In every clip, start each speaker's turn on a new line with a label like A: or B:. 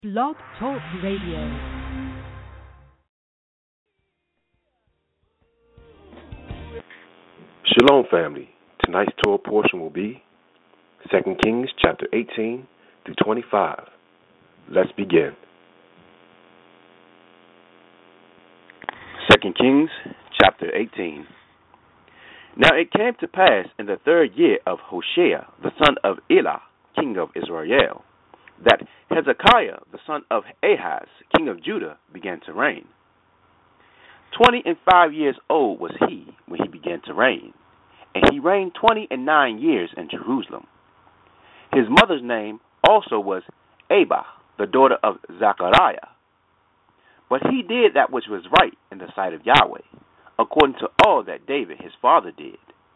A: Blog Talk Radio.
B: Shalom, family. Tonight's Torah portion will be 2 Kings chapter 18 through 25. Let's begin. 2 Kings chapter 18. Now it came to pass in the third year of Hoshea, the son of Elah, king of Israel, that Hezekiah, the son of Ahaz, king of Judah, began to reign. 25 years old was he when he began to reign, and he reigned 29 years in Jerusalem. His mother's name also was Abah, the daughter of Zechariah. But he did that which was right in the sight of Yahweh, according to all that David his father did.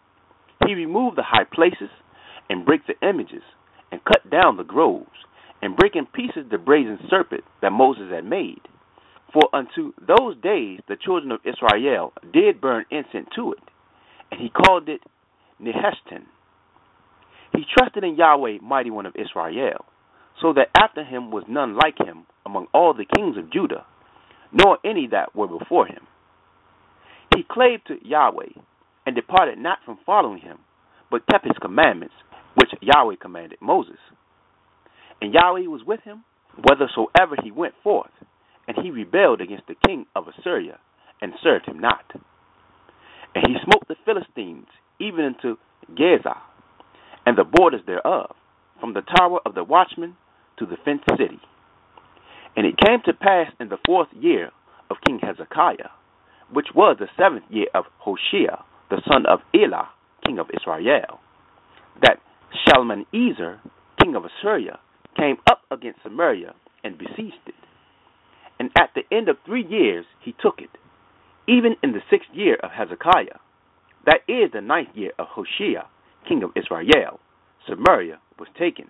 B: He removed the high places, and brake the images, and cut down the groves, and brake in pieces the brazen serpent that Moses had made. For unto those days the children of Israel did burn incense to it, and he called it Nehushtan. He trusted in Yahweh, mighty one of Israel, so that after him was none like him among all the kings of Judah, nor any that were before him. He clave to Yahweh, and departed not from following him, but kept his commandments, which Yahweh commanded Moses. And Yahweh was with him, whithersoever he went forth, and he rebelled against the king of Assyria, and served him not. And he smote the Philistines, even unto Gaza, and the borders thereof, from the tower of the watchman to the fenced city. And it came to pass in the 4th year of King Hezekiah, which was the 7th year of Hoshea, the son of Elah, king of Israel, that Shalmaneser, king of Assyria, came up against Samaria and besieged it. And at the end of 3 years he took it. Even in the 6th year of Hezekiah, that is the 9th year of Hoshea, king of Israel, Samaria was taken.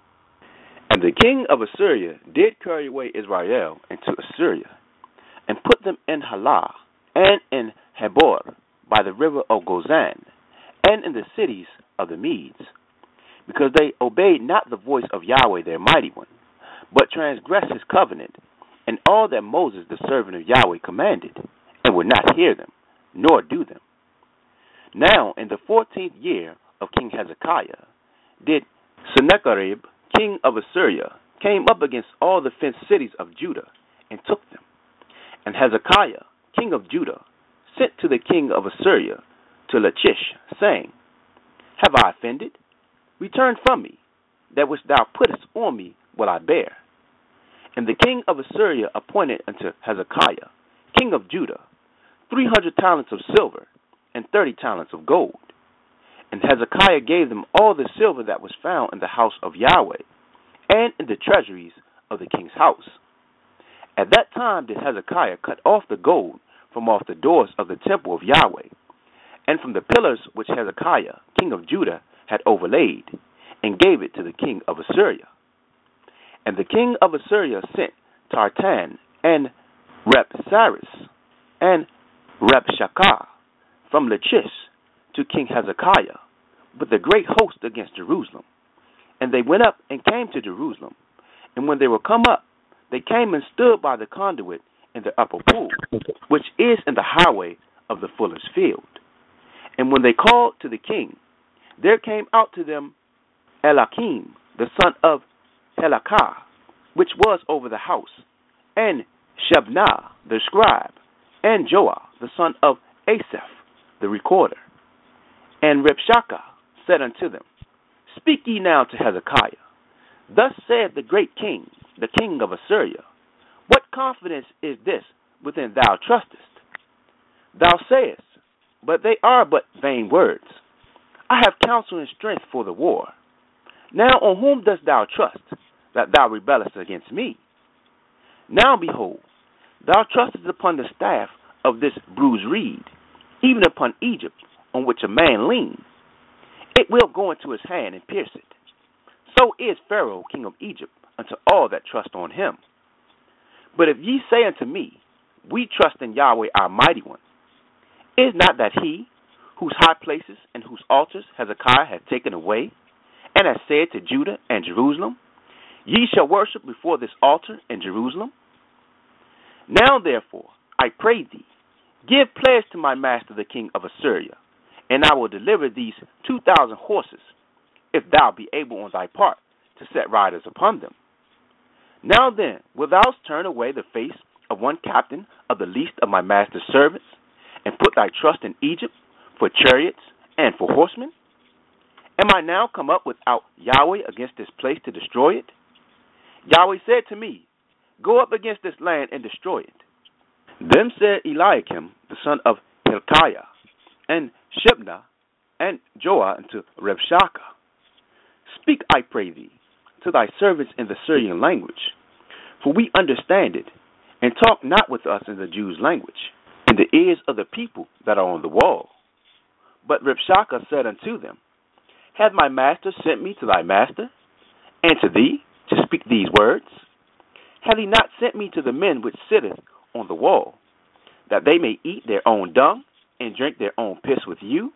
B: And the king of Assyria did carry away Israel into Assyria, and put them in Halah, and in Habor, by the river of Gozan, and in the cities of the Medes, because they obeyed not the voice of Yahweh their mighty one, but transgressed his covenant, and all that Moses the servant of Yahweh commanded, and would not hear them, nor do them. Now in the 14th year of King Hezekiah did Sennacherib, king of Assyria, came up against all the fenced cities of Judah, and took them. And Hezekiah, king of Judah, sent to the king of Assyria to Lachish, saying, Have I offended? Return from me, that which thou puttest on me will I bear. And the king of Assyria appointed unto Hezekiah, king of Judah, 300 talents of silver, and 30 talents of gold. And Hezekiah gave them all the silver that was found in the house of Yahweh, and in the treasuries of the king's house. At that time did Hezekiah cut off the gold from off the doors of the temple of Yahweh, and from the pillars which Hezekiah, king of Judah, had overlaid, and gave it to the king of Assyria. And the king of Assyria sent Tartan, and Repsaris, and Repshakah from Lachish to King Hezekiah, with a great host against Jerusalem. And they went up and came to Jerusalem. And when they were come up, they came and stood by the conduit in the upper pool, which is in the highway of the fuller's field. And when they called to the king, there came out to them Elakim, the son of Helakah, which was over the house, and Shebnah, the scribe, and Joah, the son of Asaph, the recorder. And Repshakah said unto them, Speak ye now to Hezekiah. Thus saith the great king, the king of Assyria, What confidence is this within thou trustest? Thou sayest, but they are but vain words. I have counsel and strength for the war. Now on whom dost thou trust, that thou rebellest against me? Now behold, thou trustest upon the staff of this bruised reed, even upon Egypt, on which a man leans. It will go into his hand and pierce it. So is Pharaoh, king of Egypt, unto all that trust on him. But if ye say unto me, We trust in Yahweh our mighty one, is not that he, whose high places and whose altars Hezekiah hath taken away, and hath said to Judah and Jerusalem, Ye shall worship before this altar in Jerusalem? Now therefore, I pray thee, give pledge to my master the king of Assyria, and I will deliver these 2,000 horses, if thou be able on thy part to set riders upon them. Now then, wilt thou turn away the face of one captain of the least of my master's servants, and put thy trust in Egypt for chariots and for horsemen? Am I now come up without Yahweh against this place to destroy it? Yahweh said to me, Go up against this land and destroy it. Then said Eliakim, the son of Hilkiah, and Shebna, and Joah unto Rabshakeh, Speak, I pray thee, to thy servants in the Syrian language, for we understand it, and talk not with us in the Jews' language, in the ears of the people that are on the wall. But Rabshakeh said unto them, Hath my master sent me to thy master, and to thee, to speak these words? Hath he not sent me to the men which sitteth on the wall, that they may eat their own dung, and drink their own piss with you?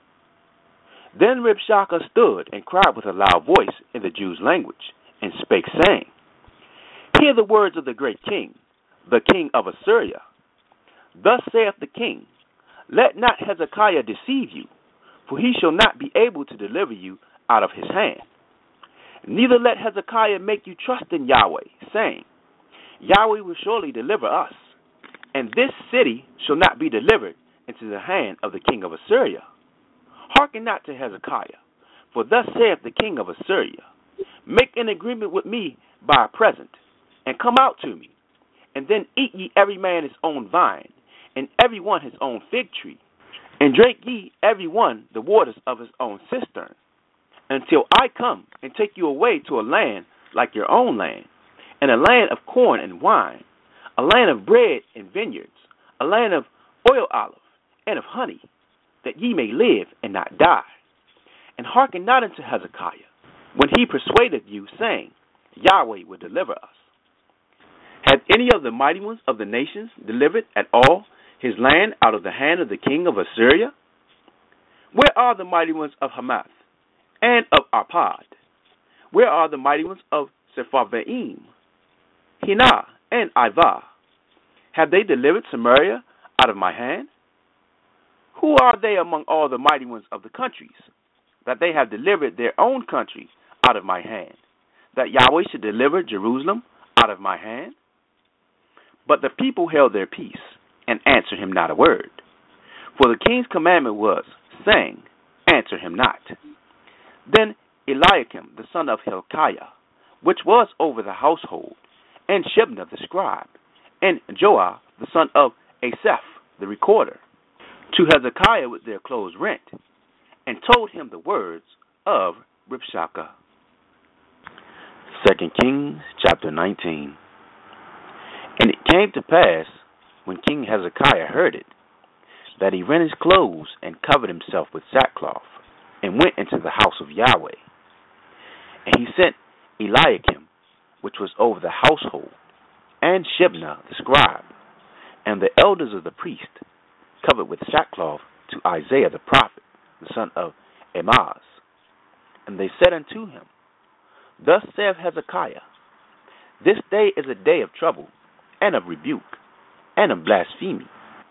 B: Then Rabshakeh stood and cried with a loud voice in the Jews' language, and spake, saying, Hear the words of the great king, the king of Assyria. Thus saith the king, Let not Hezekiah deceive you, for he shall not be able to deliver you out of his hand. Neither let Hezekiah make you trust in Yahweh, saying, Yahweh will surely deliver us, and this city shall not be delivered into the hand of the king of Assyria. Hearken not to Hezekiah, for thus saith the king of Assyria, Make an agreement with me by a present, and come out to me, and then eat ye every man his own vine, and every one his own fig tree, and drink ye every one the waters of his own cistern, until I come and take you away to a land like your own land, and a land of corn and wine, a land of bread and vineyards, a land of oil olive and of honey, that ye may live and not die. And hearken not unto Hezekiah, when he persuadeth you, saying, Yahweh will deliver us. Hath any of the mighty ones of the nations delivered at all his land out of the hand of the king of Assyria? Where are the mighty ones of Hamath and of Arpad? Where are the mighty ones of Sepharvaim, Hinah, and Ivah? Have they delivered Samaria out of my hand? Who are they among all the mighty ones of the countries, that they have delivered their own country out of my hand, that Yahweh should deliver Jerusalem out of my hand? But the people held their peace, and answered him not a word. For the king's commandment was, saying, Answer him not. Then Eliakim, the son of Hilkiah, which was over the household, and Shebna the scribe, and Joah, the son of Asaph, the recorder, to Hezekiah with their clothes rent, and told him the words of Rabshakeh. 2 Kings chapter 19. And it came to pass, when King Hezekiah heard it, that he rent his clothes and covered himself with sackcloth, and went into the house of Yahweh. And he sent Eliakim, which was over the household, and Shebna the scribe, and the elders of the priest, covered with sackcloth, to Isaiah the prophet, the son of Amoz. And they said unto him, Thus saith Hezekiah, This day is a day of trouble, and of rebuke, and of blasphemy,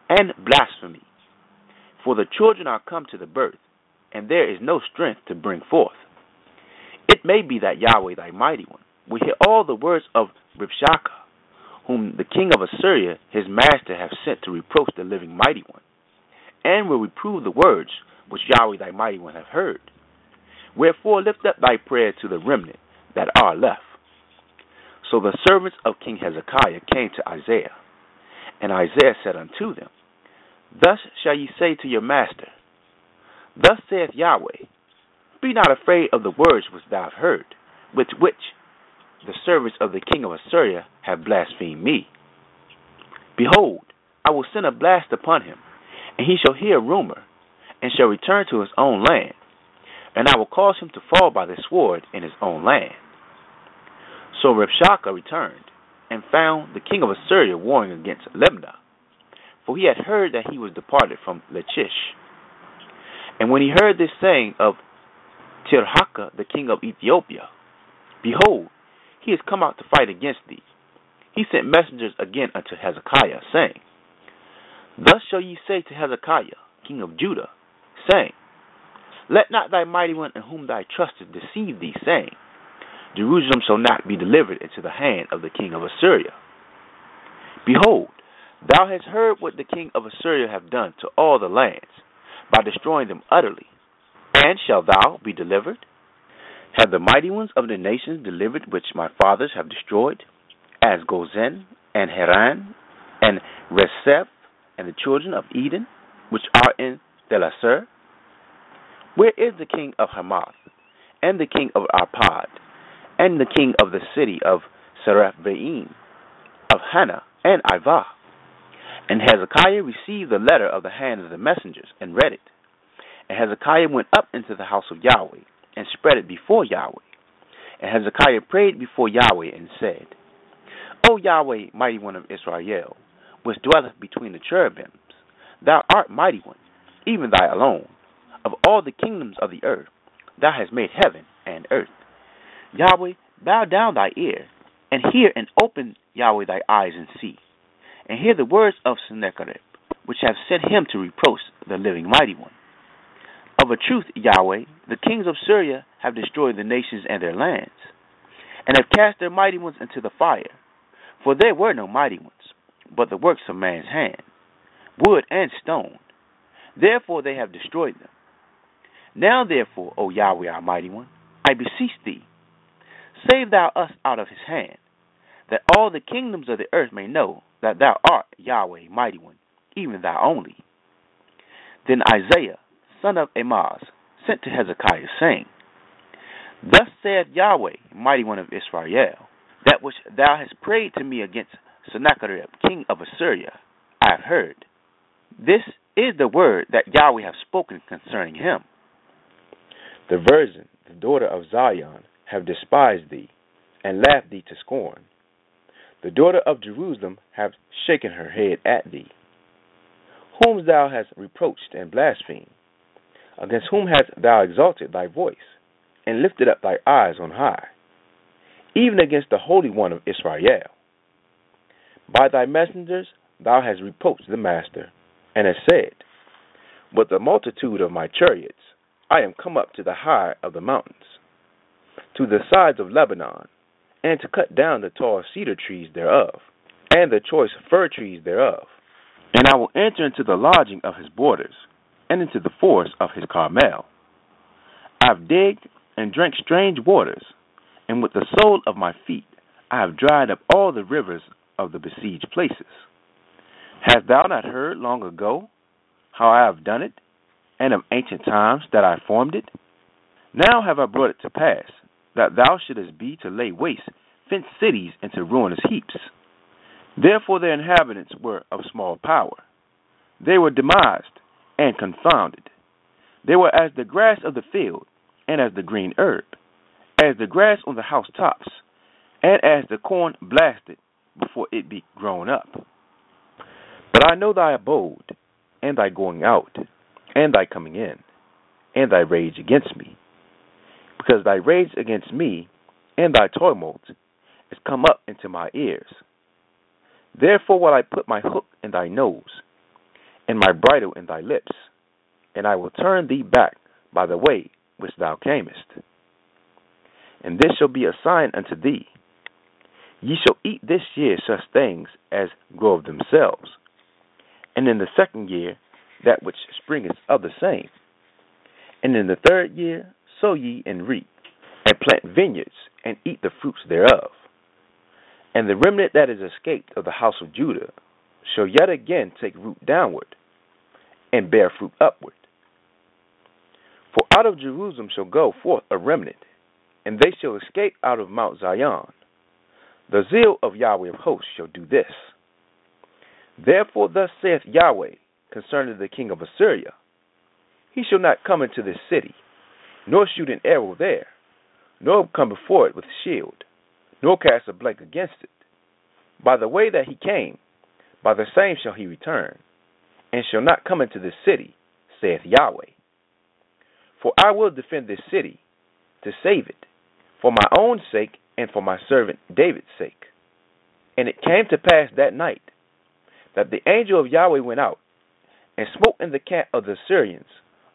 B: for the children are come to the birth, and there is no strength to bring forth. It may be that Yahweh thy mighty one will hear all the words of Rabshakeh, whom the king of Assyria his master hath sent to reproach the living mighty one, and will reprove the words which Yahweh thy mighty one hath heard. Wherefore lift up thy prayer to the remnant that are left. So the servants of King Hezekiah came to Isaiah, and Isaiah said unto them, Thus shall ye say to your master, Thus saith Yahweh, Be not afraid of the words which thou hast heard, with which the servants of the king of Assyria have blasphemed me. Behold, I will send a blast upon him, and he shall hear a rumor, and shall return to his own land, and I will cause him to fall by the sword in his own land. So Rabshakeh returned, and found the king of Assyria warring against Libnah, for he had heard that he was departed from Lachish. And when he heard this saying of Tirhakah the king of Ethiopia, behold, he is come out to fight against thee. He sent messengers again unto Hezekiah, saying, Thus shall ye say to Hezekiah, king of Judah, saying, Let not thy mighty one in whom thou trustest deceive thee, saying, Jerusalem shall not be delivered into the hand of the king of Assyria. Behold, thou hast heard what the king of Assyria hath done to all the lands, by destroying them utterly. And shalt thou be delivered? Have the mighty ones of the nations delivered which my fathers have destroyed, as Gozen, and Haran, and Rezeph, and the children of Eden, which are in Thelasar? Where is the king of Hamath, and the king of Arpad, and the king of the city of Seraphaim, of Hannah and Ivah? And Hezekiah received the letter of the hand of the messengers, and read it. And Hezekiah went up into the house of Yahweh, and spread it before Yahweh. And Hezekiah prayed before Yahweh, and said, O Yahweh, mighty one of Israel, which dwelleth between the cherubims, thou art mighty one, even thy alone. Of all the kingdoms of the earth, thou hast made heaven and earth. Yahweh, bow down thy ear, and hear, and open, Yahweh, thy eyes, and see. And hear the words of Sennacherib, which have sent him to reproach the living mighty one. Of a truth, Yahweh, the kings of Syria have destroyed the nations and their lands, and have cast their mighty ones into the fire. For there were no mighty ones, but the works of man's hand, wood and stone. Therefore they have destroyed them. Now therefore, O Yahweh, our mighty one, I beseech thee, save thou us out of his hand, that all the kingdoms of the earth may know that thou art Yahweh, mighty one, even thou only. Then Isaiah, son of Amoz, sent to Hezekiah, saying, Thus saith Yahweh, mighty one of Israel, that which thou hast prayed to me against Sennacherib, king of Assyria, I have heard. This is the word that Yahweh hath spoken concerning him. The virgin, the daughter of Zion, have despised thee, and laughed thee to scorn. The daughter of Jerusalem hath shaken her head at thee, whom thou hast reproached and blasphemed. Against whom hast thou exalted thy voice, and lifted up thy eyes on high, even against the Holy One of Israel. By thy messengers thou hast reproached the Master, and hast said, With the multitude of my chariots I am come up to the high of the mountains, to the sides of Lebanon, and to cut down the tall cedar trees thereof, and the choice fir trees thereof. And I will enter into the lodging of his borders, and into the forest of his Carmel. I have digged and drank strange waters, and with the sole of my feet I have dried up all the rivers of the besieged places. Hast thou not heard long ago how I have done it, and of ancient times that I formed it? Now have I brought it to pass, that thou shouldest be to lay waste fenced cities into ruinous heaps. Therefore their inhabitants were of small power. They were demised and confounded. They were as the grass of the field, and as the green herb, as the grass on the housetops, and as the corn blasted before it be grown up. But I know thy abode, and thy going out, and thy coming in, and thy rage against me, because thy rage against me and thy tumult is come up into my ears. Therefore will I put my hook in thy nose, and my bridle in thy lips, and I will turn thee back by the way which thou camest. And this shall be a sign unto thee. Ye shall eat this year such things as grow of themselves, and in the second year that which springeth of the same. And in the third year sow ye and reap, and plant vineyards, and eat the fruits thereof. And the remnant that is escaped of the house of Judah shall yet again take root downward, and bear fruit upward. For out of Jerusalem shall go forth a remnant, and they shall escape out of Mount Zion. The zeal of Yahweh of hosts shall do this. Therefore thus saith Yahweh concerning the king of Assyria, He shall not come into this city, nor shoot an arrow there, nor come before it with shield, nor cast a blank against it. By the way that he came, by the same shall he return, and shall not come into this city, saith Yahweh. For I will defend this city, to save it, for my own sake and for my servant David's sake. And it came to pass that night that the angel of Yahweh went out and smote in the camp of the Syrians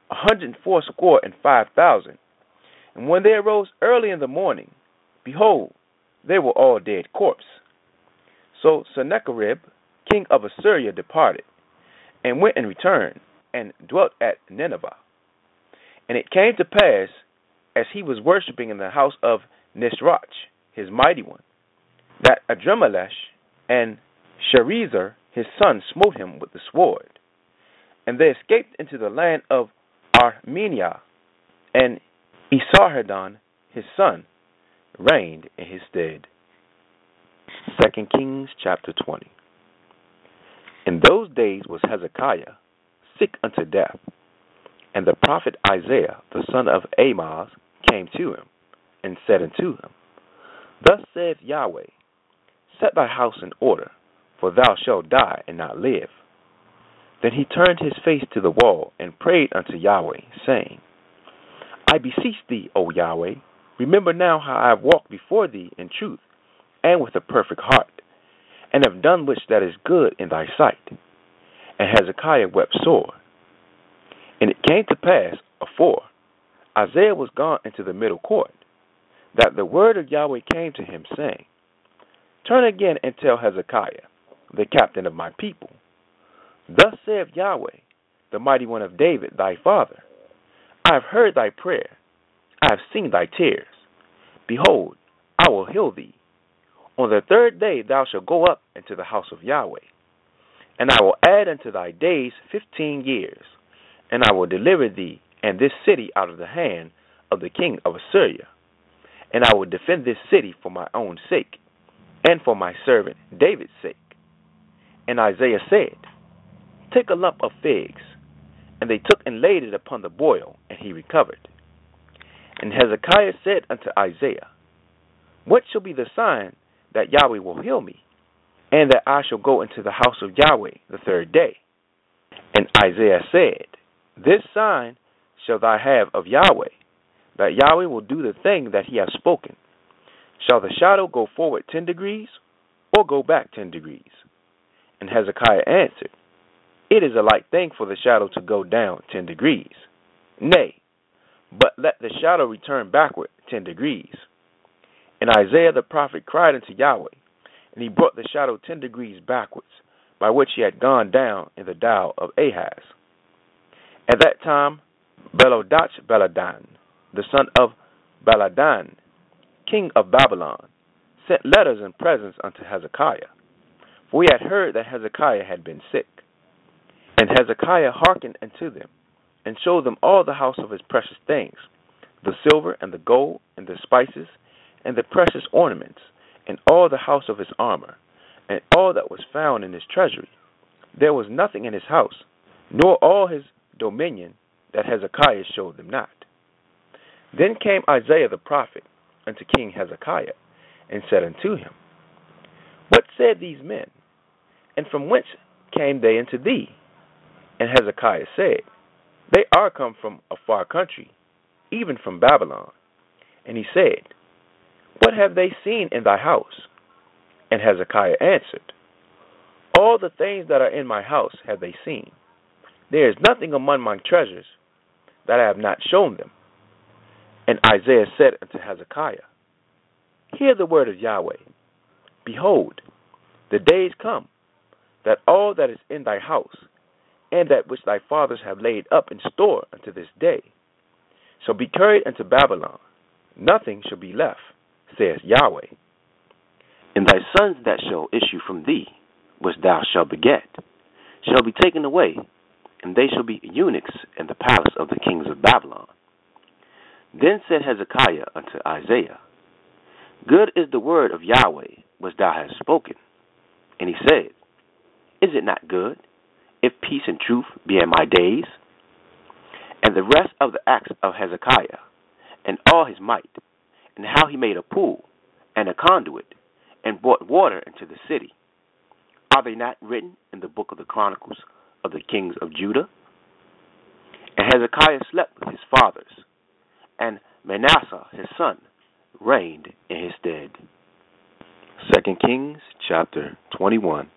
B: 185,000. And when they arose early in the morning, behold, they were all dead corpses. So Sennacherib, king of Assyria, departed, and went and returned, and dwelt at Nineveh. And it came to pass, as he was worshipping in the house of Nisroch, his mighty one, that Adrammelech and Sharezer his son smote him with the sword. And they escaped into the land of Armenia, and Esarhaddon his son reigned in his stead. 2 Kings chapter 20. In those days was Hezekiah sick unto death, and the prophet Isaiah the son of Amoz came to him, and said unto him, Thus saith Yahweh, Set thy house in order, for thou shalt die and not live. Then he turned his face to the wall, and prayed unto Yahweh, saying, I beseech thee, O Yahweh, remember now how I have walked before thee in truth, and with a perfect heart, and have done which that is good in thy sight. And Hezekiah wept sore. And it came to pass, afore Isaiah was gone into the middle court, that the word of Yahweh came to him, saying, Turn again and tell Hezekiah, the captain of my people, Thus saith Yahweh, the mighty one of David thy father, I have heard thy prayer, I have seen thy tears. Behold, I will heal thee. On the third day thou shalt go up into the house of Yahweh, and I will add unto thy days 15 years, and I will deliver thee and this city out of the hand of the king of Assyria. And I will defend this city for my own sake, and for my servant David's sake. And Isaiah said, Take a lump of figs. And they took and laid it upon the boil, and he recovered. And Hezekiah said unto Isaiah, What shall be the sign that Yahweh will heal me, and that I shall go into the house of Yahweh the third day? And Isaiah said, This sign shall thou have of Yahweh, that Yahweh will do the thing that he hath spoken. Shall the shadow go forward 10 degrees, or go back 10 degrees? And Hezekiah answered, It is a light thing for the shadow to go down 10 degrees. Nay, but let the shadow return backward 10 degrees. And Isaiah the prophet cried unto Yahweh, and he brought the shadow 10 degrees backwards, by which he had gone down in the dial of Ahaz. At that time Berodach-Baladan, the son of Baladan, king of Babylon, sent letters and presents unto Hezekiah, for he had heard that Hezekiah had been sick. And Hezekiah hearkened unto them, and showed them all the house of his precious things, the silver and the gold and the spices and the precious ornaments, and all the house of his armor, and all that was found in his treasury. There was nothing in his house, nor all his dominion, that Hezekiah showed them not. Then came Isaiah the prophet unto King Hezekiah, and said unto him, What said these men, and from whence came they unto thee? And Hezekiah said, They are come from a far country, even from Babylon. And he said, What have they seen in thy house? And Hezekiah answered, All the things that are in my house have they seen. There is nothing among my treasures that I have not shown them. And Isaiah said unto Hezekiah, Hear the word of Yahweh. Behold, the days come, that all that is in thy house, and that which thy fathers have laid up in store unto this day, shall be carried into Babylon. Nothing shall be left, saith Yahweh. And thy sons that shall issue from thee, which thou shalt beget, shall be taken away, and they shall be eunuchs in the palace of the kings of Babylon. Then said Hezekiah unto Isaiah, Good is the word of Yahweh which thou hast spoken. And he said, Is it not good, if peace and truth be in my days? And the rest of the acts of Hezekiah, and all his might, and how he made a pool and a conduit, and brought water into the city, are they not written in the book of the Chronicles of the kings of Judah? And Hezekiah slept with his fathers, and Manasseh his son reigned in his stead. 2 Kings chapter 21.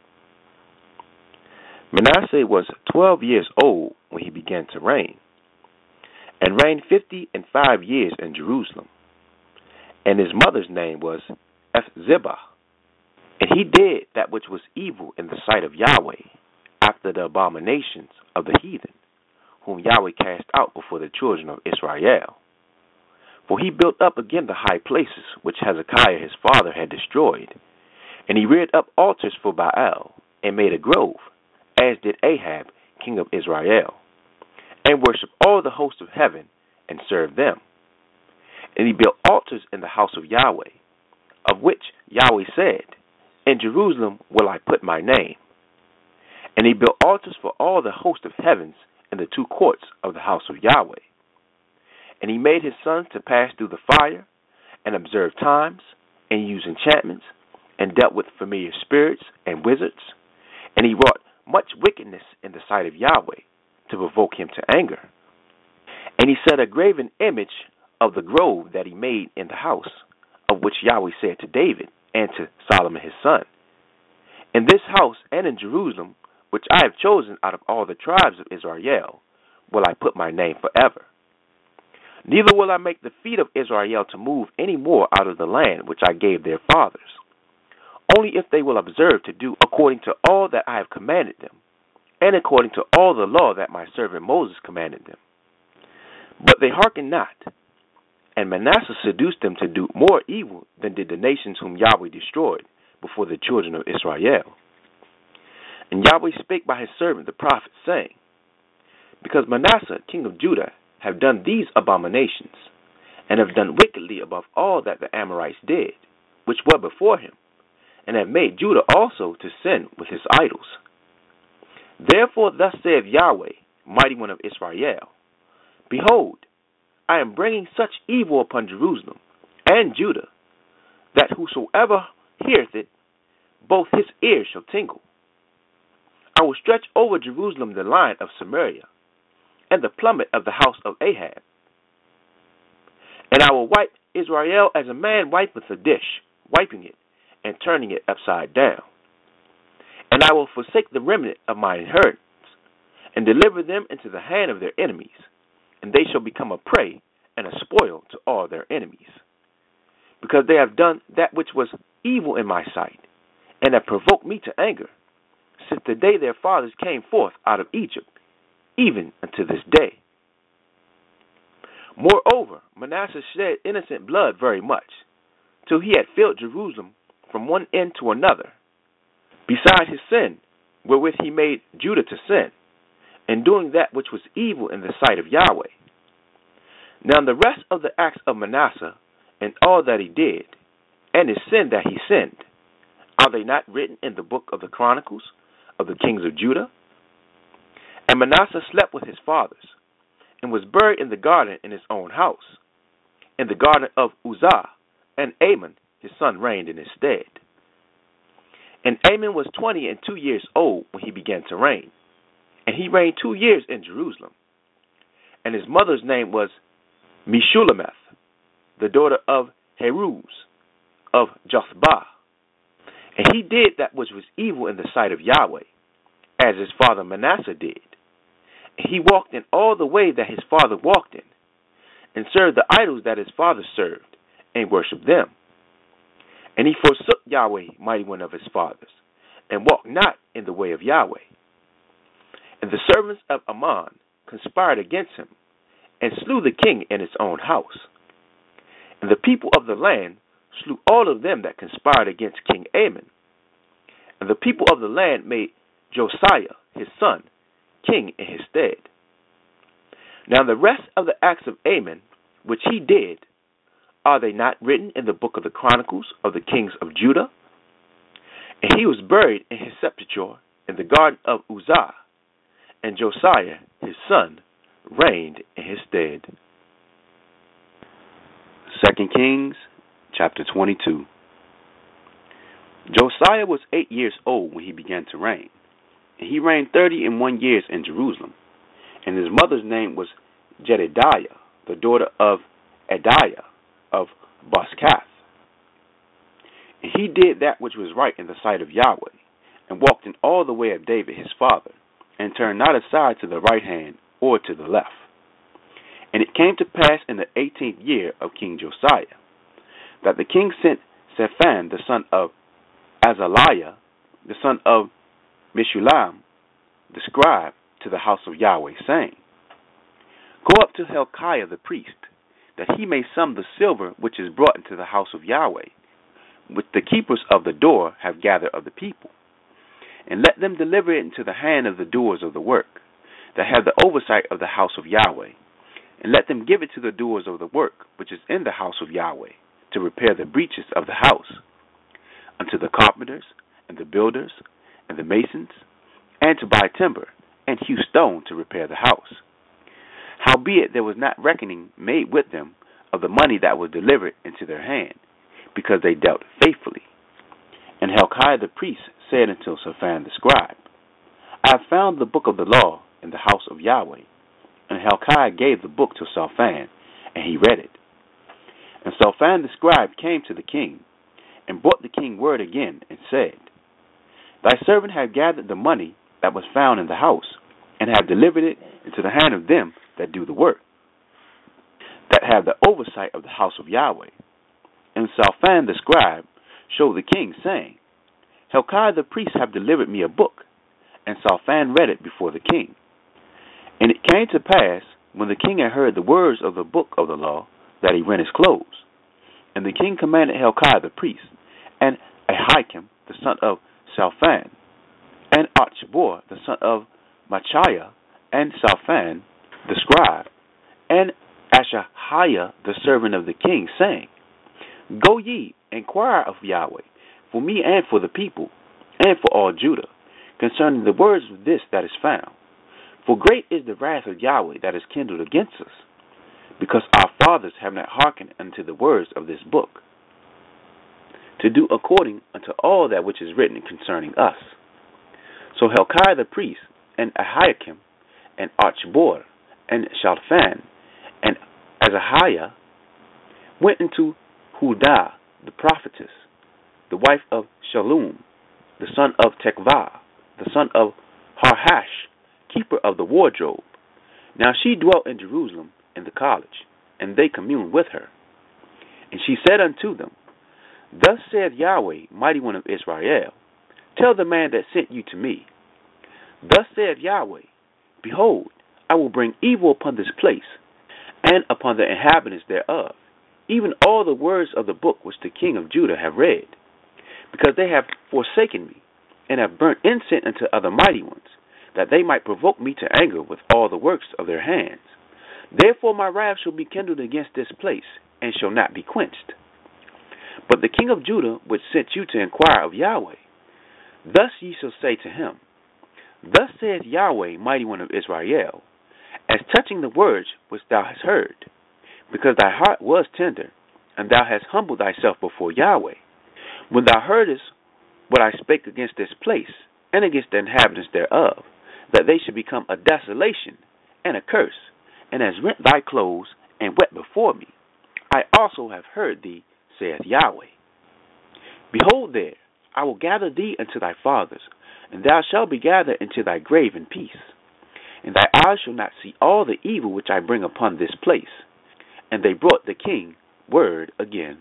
B: Manasseh was 12 years old when he began to reign, and reigned 55 years in Jerusalem. And his mother's name was Hephzibah. And he did that which was evil in the sight of Yahweh, after the abominations of the heathen, whom Yahweh cast out before the children of Israel. For he built up again the high places which Hezekiah his father had destroyed, and he reared up altars for Baal, and made a grove, as did Ahab, king of Israel, and worshipped all the hosts of heaven, and served them. And he built altars in the house of Yahweh, of which Yahweh said, In Jerusalem will I put my name. And he built altars for all the host of heavens in the two courts of the house of Yahweh. And he made his sons to pass through the fire, and observe times, and use enchantments, and dealt with familiar spirits and wizards. And he wrought much wickedness in the sight of Yahweh, to provoke him to anger. And he set a graven image of the grove that he made in the house, of which Yahweh said to David and to Solomon his son, In this house and in Jerusalem, which I have chosen out of all the tribes of Israel, will I put my name forever. Neither will I make the feet of Israel to move any more out of the land which I gave their fathers, only if they will observe to do according to all that I have commanded them, and according to all the law that my servant Moses commanded them. But they hearkened not, and Manasseh seduced them to do more evil than did the nations whom Yahweh destroyed before the children of Israel. And Yahweh spake by his servant the prophet, saying, Because Manasseh, king of Judah, have done these abominations, and have done wickedly above all that the Amorites did, which were before him, and have made Judah also to sin with his idols. Therefore thus saith Yahweh, mighty one of Israel, Behold, I am bringing such evil upon Jerusalem and Judah, that whosoever heareth it, both his ears shall tingle. I will stretch over Jerusalem the line of Samaria, and the plummet of the house of Ahab. And I will wipe Israel as a man wipeth a dish, wiping it, and turning it upside down. And I will forsake the remnant of my inheritance, and deliver them into the hand of their enemies, and they shall become a prey and a spoil to all their enemies. Because they have done that which was evil in my sight, and have provoked me to anger, since the day their fathers came forth out of Egypt, even unto this day. Moreover, Manasseh shed innocent blood very much, till he had filled Jerusalem from one end to another, beside his sin, wherewith he made Judah to sin, and doing that which was evil in the sight of Yahweh. Now the rest of the acts of Manasseh, and all that he did, and his sin that he sinned, are they not written in the book of the Chronicles of the kings of Judah? And Manasseh slept with his fathers, and was buried in the garden in his own house, in the garden of Uzzah, and Amon his son reigned in his stead. And Amon was 22 years old when he began to reign, and he reigned 2 years in Jerusalem. And his mother's name was Meshulameth, the daughter of Heruz, of Jothbah. And he did that which was evil in the sight of Yahweh, as his father Manasseh did. And he walked in all the way that his father walked in, and served the idols that his father served, and worshipped them. And he forsook Yahweh, mighty one of his fathers, and walked not in the way of Yahweh. And the servants of Ammon conspired against him, and slew the king in his own house. And the people of the land slew all of them that conspired against King Amon. And the people of the land made Josiah, his son, king in his stead. Now the rest of the acts of Amon, which he did, are they not written in the book of the Chronicles of the kings of Judah? And he was buried in his sepulchre in the garden of Uzzah, and Josiah, his son, reigned in his stead. 2 Kings chapter 22. Josiah was 8 years old when he began to reign, and he reigned 31 years in Jerusalem. And his mother's name was Jedidiah, the daughter of Adiah of Boskath. And he did that which was right in the sight of Yahweh, and walked in all the way of David his father, and turned not aside to the right hand or to the left. And it came to pass in the 18th year of King Josiah, that the king sent Shaphan the son of Azaliah, the son of Meshullam, the scribe, to the house of Yahweh, saying, Go up to Hilkiah the priest, that he may sum the silver which is brought into the house of Yahweh, which the keepers of the door have gathered of the people, and let them deliver it into the hand of the doers of the work, that have the oversight of the house of Yahweh, and let them give it to the doers of the work which is in the house of Yahweh, to repair the breaches of the house, unto the carpenters, and the builders, and the masons, and to buy timber, and hew stone to repair the house. Howbeit there was not reckoning made with them of the money that was delivered into their hand, because they dealt faithfully. And Hilkiah the priest said unto Shaphan the scribe, I have found the book of the law in the house of Yahweh. And Hilkiah gave the book to Shaphan, and he read it. And Shaphan the scribe came to the king, and brought the king word again, and said, Thy servant hath gathered the money that was found in the house, and hath delivered it into the hand of them that do the work, that have the oversight of the house of Yahweh. And Shaphan the scribe showed the king, saying, Hilkiah the priest hath delivered me a book. And Shaphan read it before the king. And it came to pass, when the king had heard the words of the book of the law, that he rent his clothes. And the king commanded Hilkiah the priest, and Ahikam the son of Shaphan, and Achbor the son of Machiah, and Shaphan the scribe, and Ashahiah the servant of the king, saying, Go ye, inquire of Yahweh, for me and for the people, and for all Judah, concerning the words of this that is found. For great is the wrath of Yahweh that is kindled against us, because our fathers have not hearkened unto the words of this book, to do according unto all that which is written concerning us. So Hilkiah the priest, and Ahikam, and Achbor, and Shaphan, and Azahiah went into Hudah the prophetess, the wife of Shallum, the son of Tekvah, the son of Harhash, keeper of the wardrobe. Now she dwelt in Jerusalem in the college, and they communed with her. And she said unto them, Thus saith Yahweh, mighty one of Israel, Tell the man that sent you to me. Thus saith Yahweh, Behold, I will bring evil upon this place, and upon the inhabitants thereof, even all the words of the book which the king of Judah have read, because they have forsaken me, and have burnt incense unto other mighty ones, that they might provoke me to anger with all the works of their hands. Therefore my wrath shall be kindled against this place, and shall not be quenched. But the king of Judah, which sent you to inquire of Yahweh, thus ye shall say to him, Thus saith Yahweh, mighty one of Israel, as touching the words which thou hast heard, because thy heart was tender, and thou hast humbled thyself before Yahweh, when thou heardest what I spake against this place, and against the inhabitants thereof, that they should become a desolation and a curse, and hast rent thy clothes, and wept before me. I also have heard thee, saith Yahweh. Behold there, I will gather thee unto thy fathers, and thou shalt be gathered into thy grave in peace. And thy eyes shall not see all the evil which I bring upon this place. And they brought the king word again.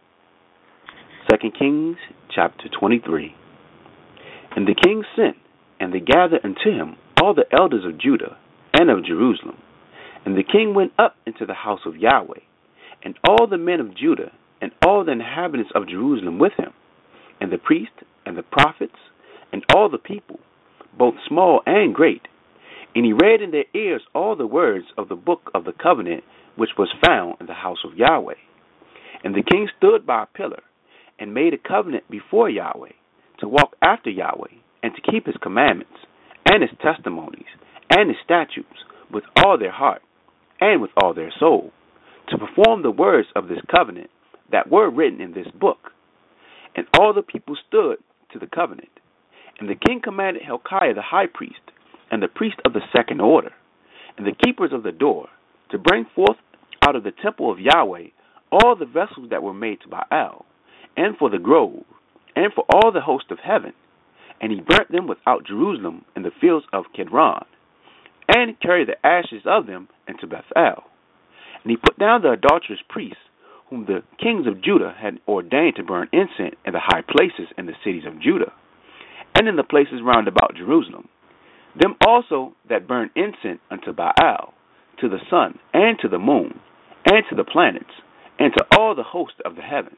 B: 2 Kings chapter 23. And the king sent, and they gathered unto him all the elders of Judah and of Jerusalem. And the king went up into the house of Yahweh, and all the men of Judah, and all the inhabitants of Jerusalem with him, and the priests, and the prophets, and all the people, both small and great. And he read in their ears all the words of the book of the covenant which was found in the house of Yahweh. And the king stood by a pillar, and made a covenant before Yahweh, to walk after Yahweh, and to keep his commandments, and his testimonies, and his statutes, with all their heart, and with all their soul, to perform the words of this covenant that were written in this book. And all the people stood to the covenant. And the king commanded Hilkiah the high priest, and the priest of the second order, and the keepers of the door, to bring forth out of the temple of Yahweh all the vessels that were made to Baal, and for the grove, and for all the host of heaven. And he burnt them without Jerusalem in the fields of Kidron, and carried the ashes of them into Bethel. And he put down the adulterous priests, whom the kings of Judah had ordained to burn incense in the high places in the cities of Judah, and in the places round about Jerusalem. Them also that burn incense unto Baal, to the sun, and to the moon, and to the planets, and to all the host of the heaven.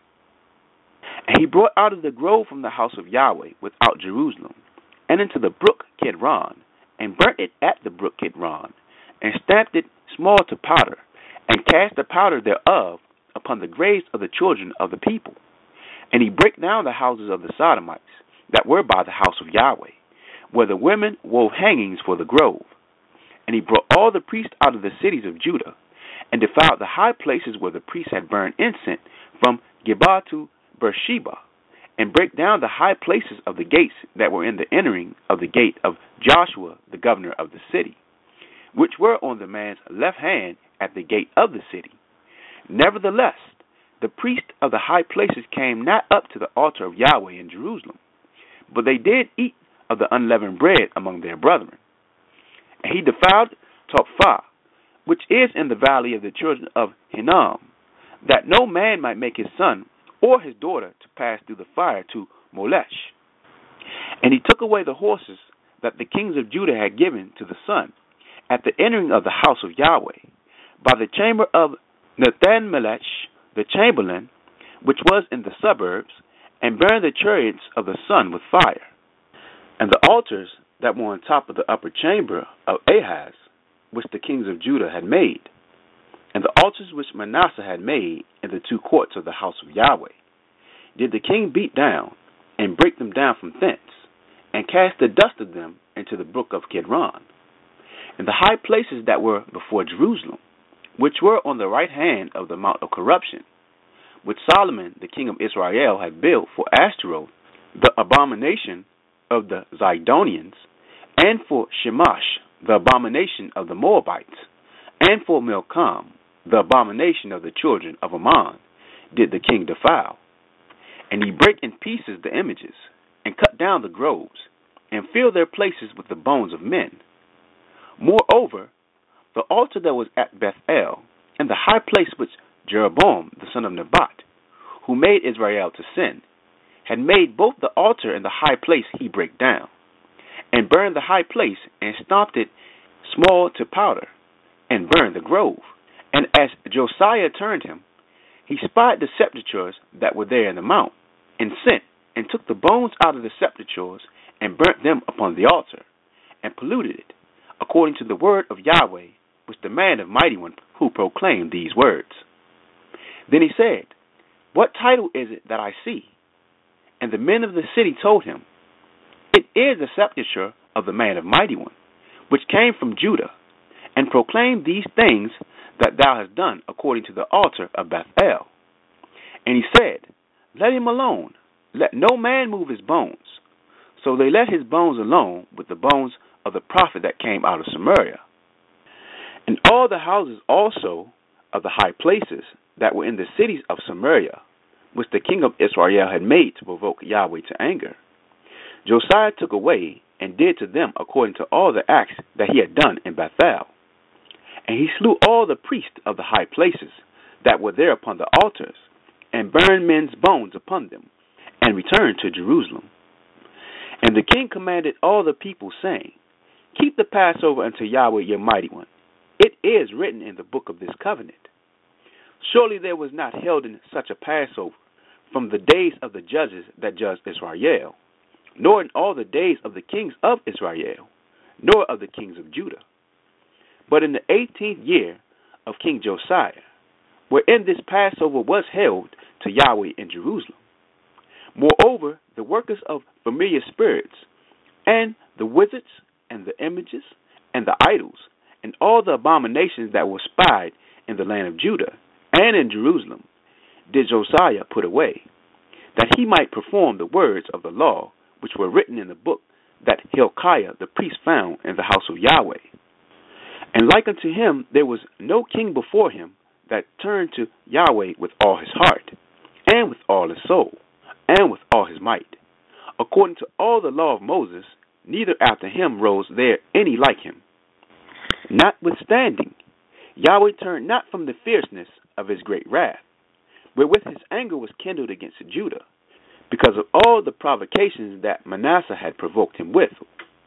B: And he brought out of the grove from the house of Yahweh without Jerusalem, and into the brook Kidron, and burnt it at the brook Kidron, and stamped it small to powder, and cast the powder thereof upon the graves of the children of the people. And he brake down the houses of the Sodomites that were by the house of Yahweh, where the women wove hangings for the grove. And he brought all the priests out of the cities of Judah, and defiled the high places where the priests had burned incense, from Geba to Beersheba, and brake down the high places of the gates that were in the entering of the gate of Joshua the governor of the city, which were on the man's left hand at the gate of the city. Nevertheless, the priests of the high places came not up to the altar of Yahweh in Jerusalem, but they did eat of the unleavened bread among their brethren. And he defiled Tophah, which is in the valley of the children of Hinnom, that no man might make his son or his daughter to pass through the fire to Molech. And he took away the horses that the kings of Judah had given to the sun at the entering of the house of Yahweh, by the chamber of Nathan-Melech, the chamberlain, which was in the suburbs, and burned the chariots of the sun with fire. And the altars that were on top of the upper chamber of Ahaz, which the kings of Judah had made, and the altars which Manasseh had made in the two courts of the house of Yahweh, did the king beat down, and break them down from thence, and cast the dust of them into the brook of Kidron. And the high places that were before Jerusalem, which were on the right hand of the mount of corruption, which Solomon the king of Israel had built for Ashtaroth, the abomination of the Zidonians, and for Shemash, the abomination of the Moabites, and for Milcom, the abomination of the children of Ammon, did the king defile. And he brake in pieces the images, and cut down the groves, and filled their places with the bones of men. Moreover, the altar that was at Bethel, and the high place which Jeroboam the son of Nebat, who made Israel to sin, had made both the altar and the high place he brake down, and burned the high place, and stomped it small to powder, and burned the grove. And as Josiah turned him, he spied the sepulchres that were there in the mount, and sent, and took the bones out of the sepulchres, and burnt them upon the altar, and polluted it, according to the word of Yahweh, which the man of mighty one who proclaimed these words. Then he said, What title is it that I see? And the men of the city told him, It is the sepulchre of the man of mighty one, which came from Judah, and proclaimed these things that thou hast done according to the altar of Bethel. And he said, Let him alone, let no man move his bones. So they let his bones alone with the bones of the prophet that came out of Samaria. And all the houses also of the high places that were in the cities of Samaria, which the king of Israel had made to provoke Yahweh to anger, Josiah took away and did to them according to all the acts that he had done in Bethel. And he slew all the priests of the high places that were there upon the altars, and burned men's bones upon them, and returned to Jerusalem. And the king commanded all the people, saying, Keep the Passover unto Yahweh your mighty one. It is written in the book of this covenant. Surely there was not held in such a Passover from the days of the judges that judged Israel, nor in all the days of the kings of Israel, nor of the kings of Judah. But in the 18th year of King Josiah, wherein this Passover was held to Yahweh in Jerusalem. Moreover, the workers of familiar spirits, and the wizards, and the images, and the idols, and all the abominations that were spied in the land of Judah and in Jerusalem, did Josiah put away, that he might perform the words of the law which were written in the book that Hilkiah the priest found in the house of Yahweh. And like unto him there was no king before him, that turned to Yahweh with all his heart, and with all his soul, and with all his might. According to all the law of Moses, neither after him rose there any like him. Notwithstanding, Yahweh turned not from the fierceness of his great wrath, wherewith his anger was kindled against Judah, because of all the provocations that Manasseh had provoked him with.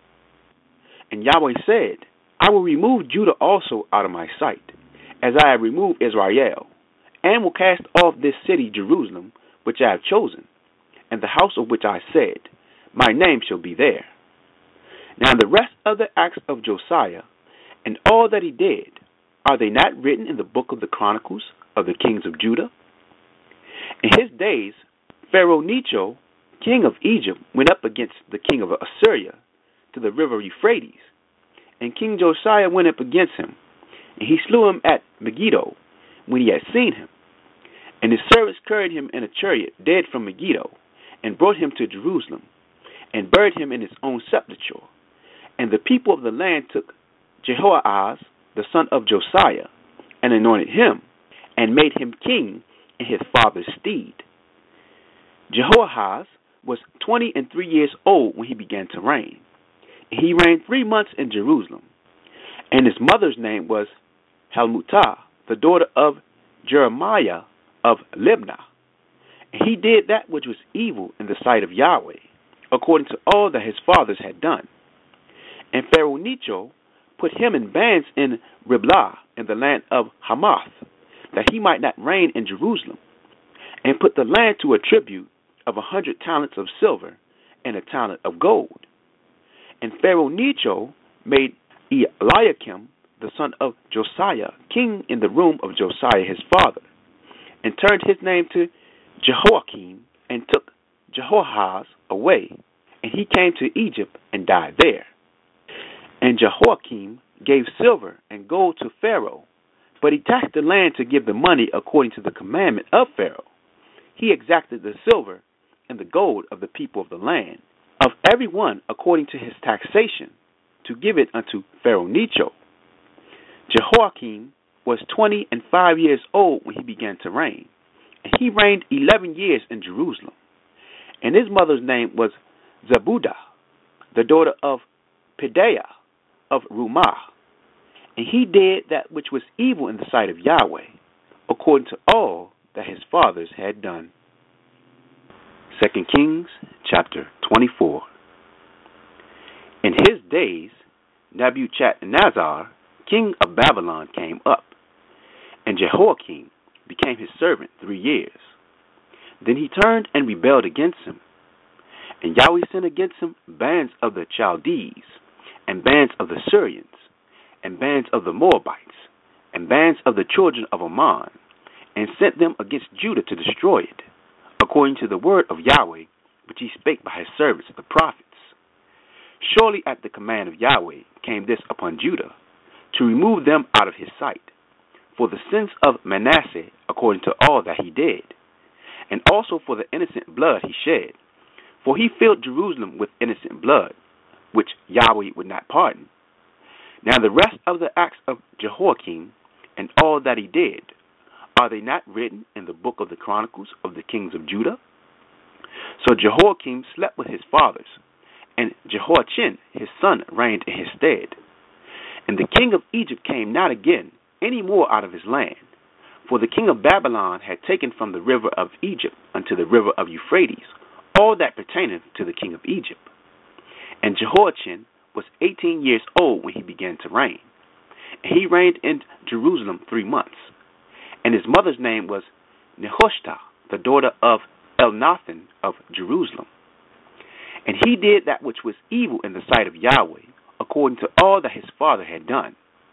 B: And Yahweh said, I will remove Judah also out of my sight, as I have removed Israel, and will cast off this city Jerusalem, which I have chosen, and the house of which I said, my name shall be there. Now the rest of the acts of Josiah, and all that he did, are they not written in the book of the Chronicles of the kings of Judah? In his days, Pharaoh Necho, king of Egypt, went up against the king of Assyria to the river Euphrates, and King Josiah went up against him, and he slew him at Megiddo when he had seen him. And his servants carried him in a chariot dead from Megiddo, and brought him to Jerusalem, and buried him in his own sepulchre. And the people of the land took Jehoahaz, the son of Josiah, and anointed him, and made him king in his father's stead. Jehoahaz was 23 years old when he began to reign. He reigned 3 months in Jerusalem, and his mother's name was Helmutah, the daughter of Jeremiah of Libnah. And he did that which was evil in the sight of Yahweh, according to all that his fathers had done. And Pharaoh Necho put him in bands in Riblah in the land of Hamath, that he might not reign in Jerusalem, and put the land to a tribute of 100 talents of silver and a talent of gold. And Pharaoh Necho made Eliakim, the son of Josiah, king in the room of Josiah his father, and turned his name to Jehoiakim, and took Jehoahaz away, and he came to Egypt and died there. And Jehoiakim gave silver and gold to Pharaoh, but he taxed the land to give the money according to the commandment of Pharaoh. He exacted the silver and the gold of the people of the land, of every one according to his taxation, to give it unto Pharaoh Necho. Jehoiakim was 25 years old when he began to reign, and he reigned 11 years in Jerusalem. And his mother's name was Zebudah, the daughter of Pedaiah of Rumah. And he did that which was evil in the sight of Yahweh, according to all that his fathers had done. 2 Kings chapter 24. In his days, Nebuchadnezzar, king of Babylon, came up, and Jehoiakim became his servant 3 years. Then he turned and rebelled against him. And Yahweh sent against him bands of the Chaldees, and bands of the Syrians, and bands of the Moabites, and bands of the children of Ammon, and sent them against Judah to destroy it, according to the word of Yahweh, which he spake by his servants the prophets. Surely at the command of Yahweh came this upon Judah, to remove them out of his sight, for the sins of Manasseh, according to all that he did, and also for the innocent blood he shed. For he filled Jerusalem with innocent blood, which Yahweh would not pardon. Now the rest of the acts of Jehoiakim, and all that he did, are they not written in the book of the Chronicles of the kings of Judah? So Jehoiakim slept with his fathers, and Jehoiachin his son reigned in his stead. And the king of Egypt came not again any more out of his land, for the king of Babylon had taken from the river of Egypt unto the river of Euphrates all that pertaineth to the king of Egypt. And Jehoiachin was 18 years old when he began to reign, and he reigned in Jerusalem 3 months. And his mother's name was Nehushta, the daughter of Elnathan of Jerusalem. And he did that which was evil in the sight of Yahweh, according to all that his father had done.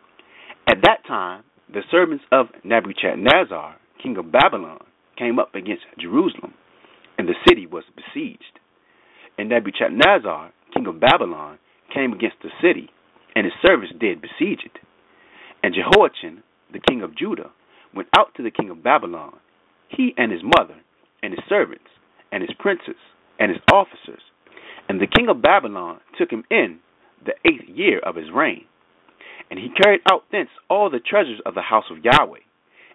B: At that time, the servants of Nebuchadnezzar, king of Babylon, came up against Jerusalem, and the city was besieged. And Nebuchadnezzar, king of Babylon, came against the city, and his servants did besiege it. And Jehoiachin, the king of Judah, went out to the king of Babylon, he and his mother, and his servants, and his princes, and his officers. And the king of Babylon took him in the 8th year of his reign. And he carried out thence all the treasures of the house of Yahweh,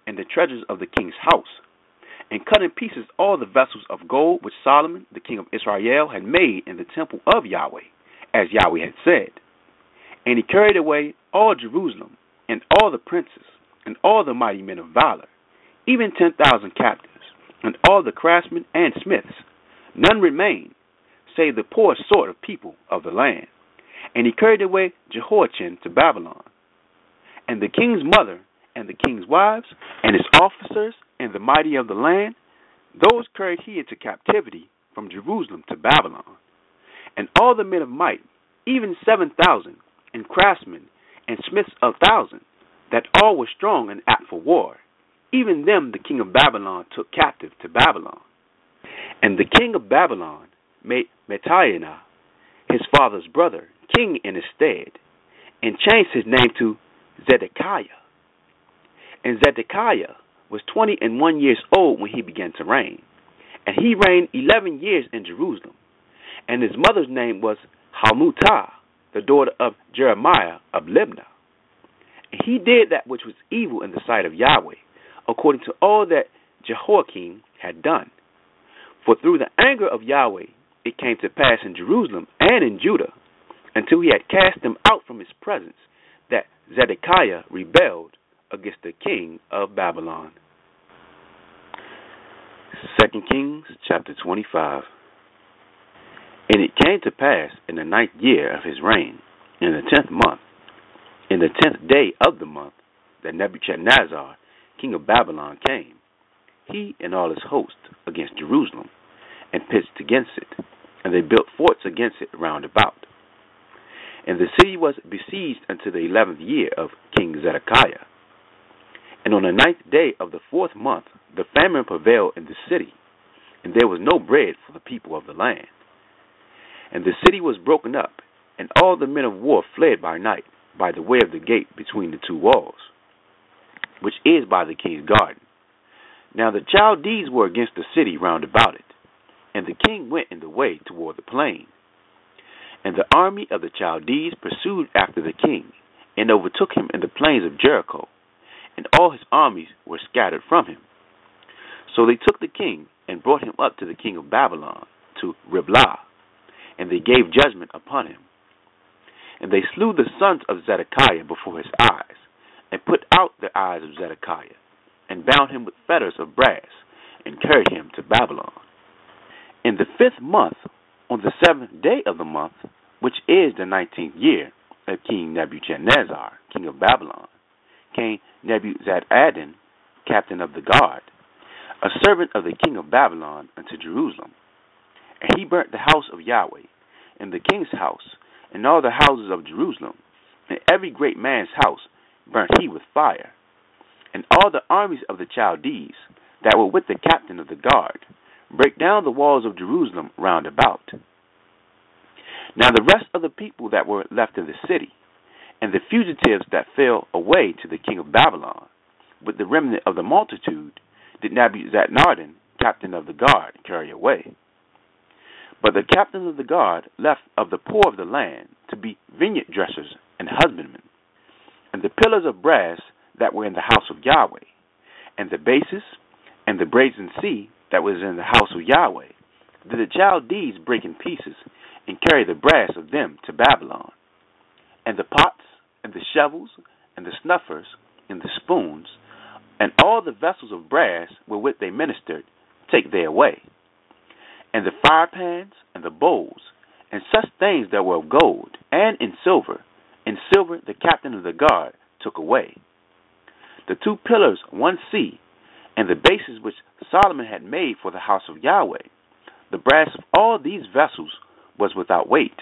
B: and the treasures of the king's house, and cut in pieces all the vessels of gold which Solomon, the king of Israel, had made in the temple of Yahweh, as Yahweh had said. And he carried away all Jerusalem, and all the princes, and all the mighty men of valor, even 10,000 captives, and all the craftsmen and smiths. None remained, save the poor sort of people of the land. And he carried away Jehoiachin to Babylon. And the king's mother, and the king's wives, and his officers, and the mighty of the land, those carried he into captivity from Jerusalem to Babylon. And all the men of might, even 7,000, and craftsmen, and smiths 1,000, that all were strong and apt for war, even them the king of Babylon took captive to Babylon. And the king of Babylon made Metahiah, his father's brother, king in his stead, and changed his name to Zedekiah. And Zedekiah was 21 years old when he began to reign, and he reigned 11 years in Jerusalem. And his mother's name was Hamutah, the daughter of Jeremiah of Libnah. And he did that which was evil in the sight of Yahweh, according to all that Jehoiakim had done. For through the anger of Yahweh it came to pass in Jerusalem and in Judah, until he had cast them out from his presence, that Zedekiah rebelled against the king of Babylon. 2 Kings chapter 25. And it came to pass in the 9th year of his reign, in the 10th month, in the 10th day of the month, that Nebuchadnezzar, king of Babylon, came, he and all his host, against Jerusalem, and pitched against it, and they built forts against it round about. And the city was besieged unto the 11th year of King Zedekiah. And on the 9th day of the 4th month, the famine prevailed in the city, and there was no bread for the people of the land. And the city was broken up, and all the men of war fled by night, by the way of the gate between the two walls, which is by the king's garden. Now the Chaldees were against the city round about it, and the king went in the way toward the plain. And the army of the Chaldees pursued after the king, and overtook him in the plains of Jericho, and all his armies were scattered from him. So they took the king, and brought him up to the king of Babylon, to Riblah, and they gave judgment upon him. And they slew the sons of Zedekiah before his eyes, and put out the eyes of Zedekiah, and bound him with fetters of brass, and carried him to Babylon. In the 5th month, on the 7th day of the month, which is the 19th year of King Nebuchadnezzar, king of Babylon, came Nebuzaradan, captain of the guard, a servant of the king of Babylon, unto Jerusalem. And he burnt the house of Yahweh, and the king's house, and all the houses of Jerusalem, and every great man's house burnt he with fire. And all the armies of the Chaldees, that were with the captain of the guard, brake down the walls of Jerusalem round about. Now the rest of the people that were left in the city, and the fugitives that fell away to the king of Babylon, with the remnant of the multitude, did Nebuzaradan, captain of the guard, carry away. But the captain of the guard left of the poor of the land to be vineyard dressers and husbandmen, and the pillars of brass that were in the house of Yahweh, and the bases, and the brazen sea that was in the house of Yahweh, did the Chaldees break in pieces, and carry the brass of them to Babylon. And the pots, and the shovels, and the snuffers, and the spoons, and all the vessels of brass wherewith they ministered, take they away. And the fire pans, and the bowls, and such things that were of gold, and in silver the captain of the guard took away. The 2 pillars, 1 sea, and the bases which Solomon had made for the house of Yahweh, the brass of all these vessels was without weight.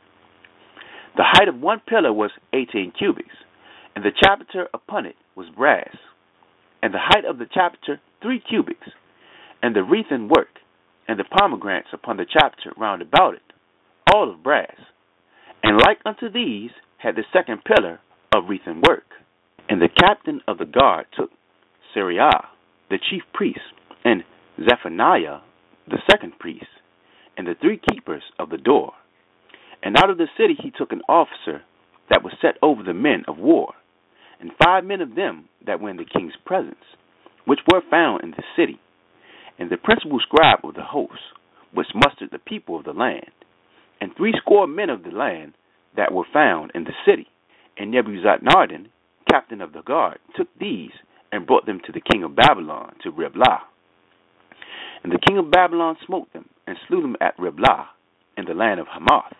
B: The height of 1 pillar was 18 cubits, and the chapiter upon it was brass, and the height of the chapiter 3 cubits, and the wreathen work, and the pomegranates upon the chapiter round about it, all of brass. And like unto these had the 2nd pillar of wreathen work. And the captain of the guard took Sariah, the chief priest, and Zephaniah, the 2nd priest, and the 3 keepers of the door. And out of the city he took an officer that was set over the men of war, and 5 men of them that were in the king's presence, which were found in the city, and the principal scribe of the host, which mustered the people of the land, and 80 men of the land that were found in the city. And Nebuzaradan, captain of the guard, took these and brought them to the king of Babylon, to Riblah. And the king of Babylon smote them, and slew them at Riblah, in the land of Hamath.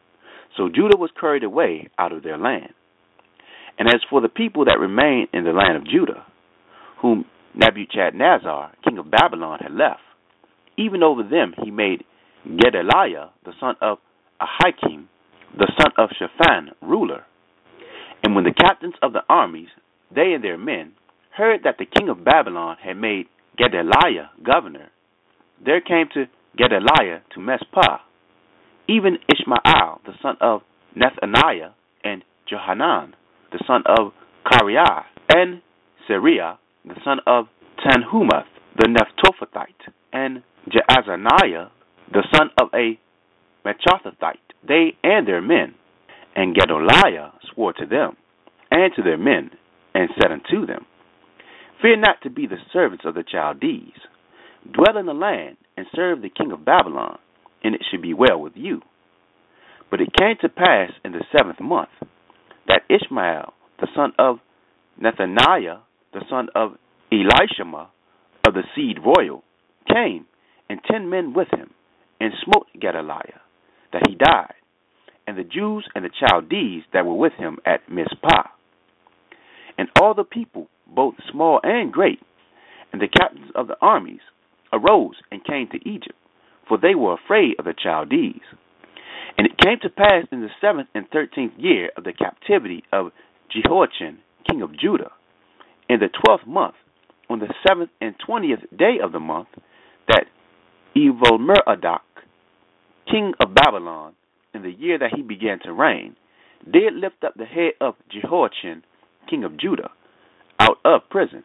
B: So Judah was carried away out of their land. And as for the people that remained in the land of Judah, whom Nebuchadnezzar, king of Babylon, had left, even over them he made Gedaliah, the son of Ahikam, the son of Shaphan, ruler. And when the captains of the armies, they and their men, heard that the king of Babylon had made Gedaliah governor, there came to Gedaliah to Mespah, even Ishmael, the son of Nethaniah, and Johanan, the son of Kareah, and Seriah, the son of Tanhumath, the Nephtophthite, and Jaazaniah, the son of a Machothathite, they and their men. And Gedaliah swore to them, and to their men, and said unto them, Fear not to be the servants of the Chaldees. Dwell in the land, and serve the king of Babylon, and it should be well with you. But it came to pass in the 7th month, that Ishmael, the son of Nethaniah, the son of Elishama, of the seed royal, came, and 10 men with him, and smote Gedaliah, that he died, and the Jews and the Chaldees that were with him at Mizpah. And all the people, both small and great, and the captains of the armies, arose and came to Egypt, for they were afraid of the Chaldees. And it came to pass in the 7th and 13th year of the captivity of Jehoiachin, king of Judah, in the 12th month, on the 7th and 20th day of the month, that Evil-Merodach, king of Babylon, in the year that he began to reign, did lift up the head of Jehoiachin, king of Judah, out of prison.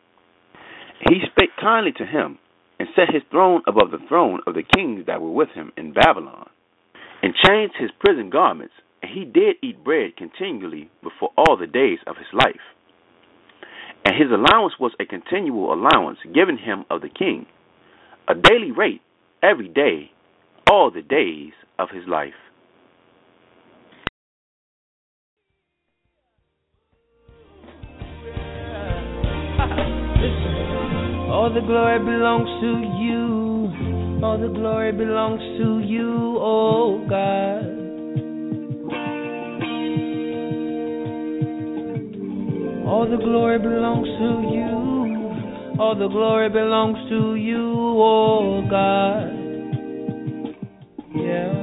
B: He spake kindly to him, and set his throne above the throne of the kings that were with him in Babylon, and changed his prison garments, and he did eat bread continually before all the days of his life. And his allowance was a continual allowance given him of the king, a daily rate every day, all the days of his life.
C: All the glory belongs to you. All the glory belongs to you, oh God. All the glory belongs to you. All the glory belongs to you, oh God. Yeah.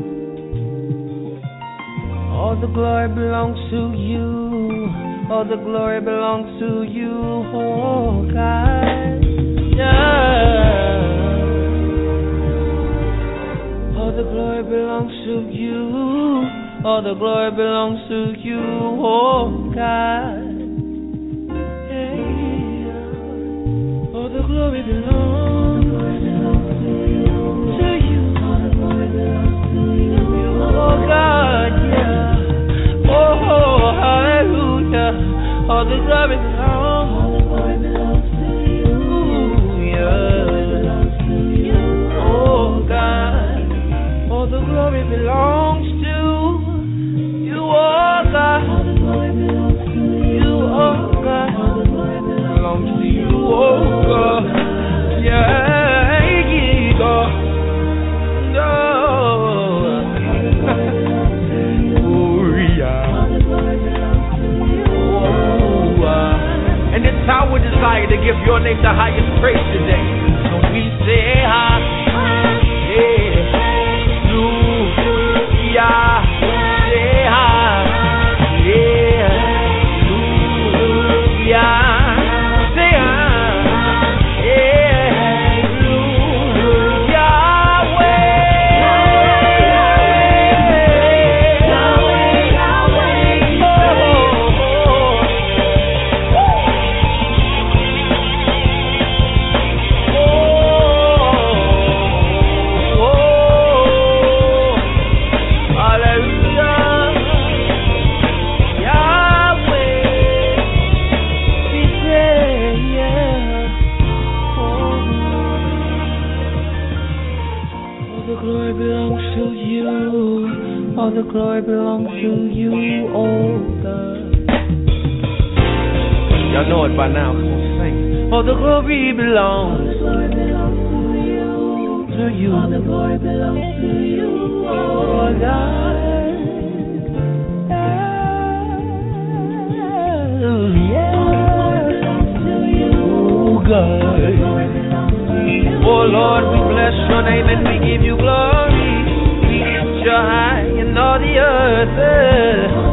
C: All the glory belongs to you. All the glory belongs to you, oh God. Yeah. All the glory belongs to you. All the glory belongs to you, oh God. Yeah. All the glory belongs to you. All the glory belongs to you, oh God. Yeah. Oh, hallelujah. All the glory belongs to you. Yeah. Oh God. All the glory belongs to you, oh God. You, oh God. Belongs to you, oh God. Yeah, God. Our desire to give your name the highest praise today. So we say hallelujah. Say hallelujah. Say belongs to you, oh God.
D: Y'all know it by now. Come on, sing.
C: All the glory belongs to you.
E: All the glory belongs to you, oh God.
C: God. Oh Lord, we bless your name and we give you glory. We lift you high in all the earth.